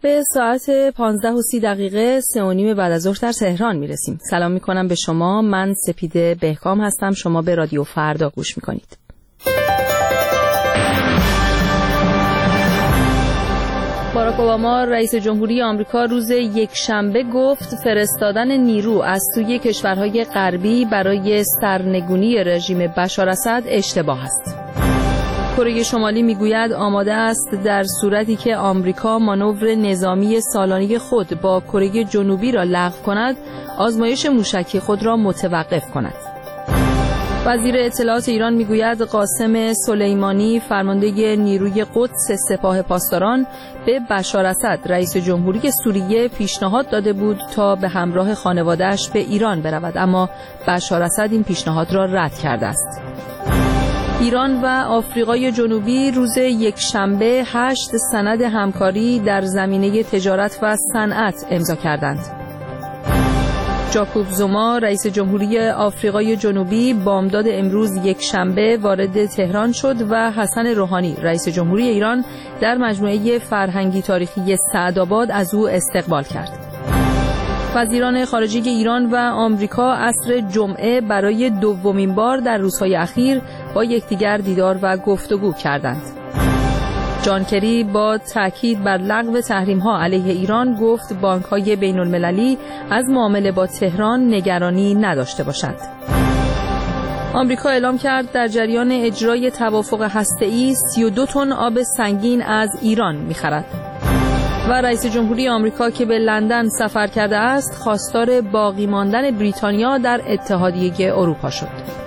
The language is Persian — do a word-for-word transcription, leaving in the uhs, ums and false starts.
به ساعت پانزده و سی دقیقه سه و نیم بعد از ظهر در تهران میرسیم. سلام میکنم به شما. من سپیده بهکام هستم. شما به رادیو فردا گوش میکنید. باراک اوباما رئیس جمهوری آمریکا روز یکشنبه گفت فرستادن نیرو از سوی کشورهای غربی برای سرنگونی رژیم بشار اسد اشتباه است. کره شمالی میگوید آماده است در صورتی که آمریکا مانور نظامی سالانه خود با کره جنوبی را لغو کند، آزمایش موشکی خود را متوقف کند. وزیر اطلاعات ایران میگوید قاسم سلیمانی فرمانده نیروی قدس سپاه پاسداران به بشار اسد رئیس جمهوری سوریه پیشنهاد داده بود تا به همراه خانواده‌اش به ایران برود، اما بشار اسد این پیشنهاد را رد کرده است. ایران و آفریقای جنوبی روز یکشنبه هشت سند همکاری در زمینه تجارت و صنعت امضا کردند. جاکوب زوما رئیس جمهوری آفریقای جنوبی بامداد امروز یکشنبه وارد تهران شد و حسن روحانی رئیس جمهوری ایران در مجموعه فرهنگی تاریخی سعدآباد از او استقبال کرد. وزیران خارجه ایران و آمریکا عصر جمعه برای دومین بار در روزهای اخیر با یکدیگر دیدار و گفتگو کردند. جان کری با تاکید بر لغو تحریم‌ها علیه ایران گفت بانک‌های بین‌المللی از معامله با تهران نگرانی نداشته باشند. آمریکا اعلام کرد در جریان اجرای توافق هسته‌ای سی و دو تن آب سنگین از ایران می‌خرد. و رئیس جمهوری آمریکا که به لندن سفر کرده است، خواستار باقی ماندن بریتانیا در اتحادیه اروپا شد.